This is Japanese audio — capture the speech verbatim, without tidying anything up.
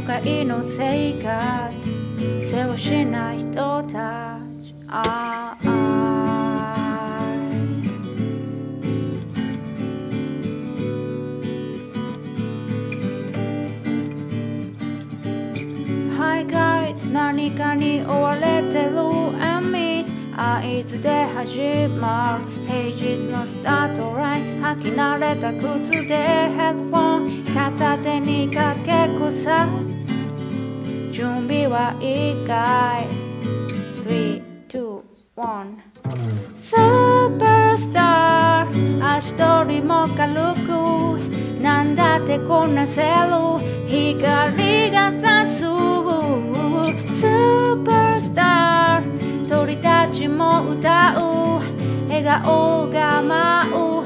会の生活世話しない人たちああHi guys 何かに追われてる and miss あいつで始まる平日のスタートライン履き慣れた靴でヘッドフォン片手にかけ草準備はいいかい スリー、ツー、ワン スーパースター足取りも軽くなんだってこなせる光が差すスーパースター鳥たちも歌う笑顔が舞う